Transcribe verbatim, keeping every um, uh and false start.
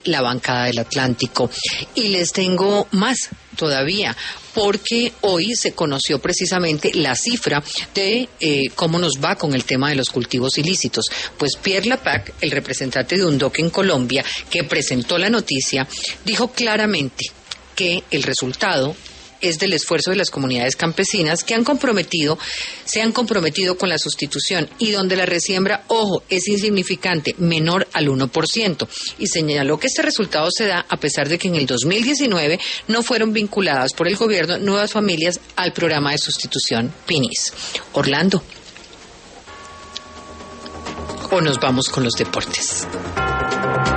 la bancada del Atlántico. Y les tengo más todavía, porque hoy se conoció precisamente la cifra de eh, cómo nos va con el tema de los cultivos ilícitos. Pues Pierre Lapac, el representante de UNDOC en Colombia, que presentó la noticia, dijo claramente que el resultado es del esfuerzo de las comunidades campesinas que han comprometido, se han comprometido con la sustitución y donde la resiembra, ojo, es insignificante, menor al uno por ciento. Y señaló que este resultado se da a pesar de que en el dos mil diecinueve no fueron vinculadas por el gobierno nuevas familias al programa de sustitución P N I S. Orlando. O nos vamos con los deportes.